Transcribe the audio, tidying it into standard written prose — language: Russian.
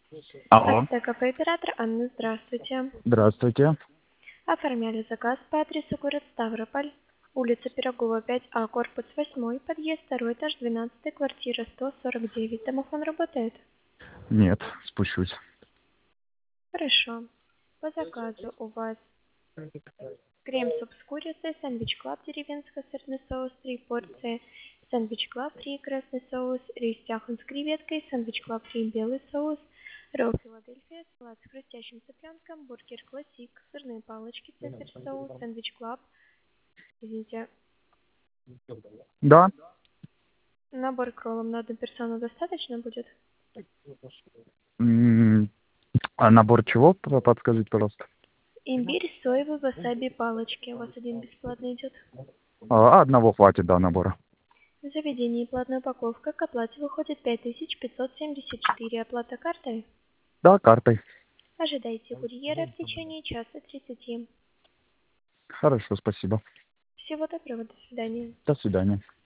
Алло. ТКП оператор Анна, здравствуйте. Здравствуйте. Оформляли заказ по адресу город Ставрополь, улица Пирогова, 5А, корпус 8, подъезд 2, этаж 12, квартира 149. Домофон работает? Нет, спущусь. Хорошо. По заказу у вас крем-суп с курицей, сэндвич-клаб деревенско-сырный соус 3 порции, сэндвич-клаб фри красный соус, рис тяхан с креветкой, сэндвич-клаб фри белый соус, ролл Филадельфия, салат с хрустящим цыпленком, бургер классик, сырные палочки, цезарь соус, сэндвич-клаб, извините, Да? набор к роллам на одну персону достаточно будет? М, А набор чего, подскажите, пожалуйста? Имбирь, соевый, васаби, палочки. У вас один бесплатно идет. Одного хватит, да, набора. В заведении платная упаковка к оплате выходит 5574. Оплата картой. Да, картой. Ожидайте курьера в течение часа 30. Хорошо, спасибо. Всего доброго, до свидания. До свидания.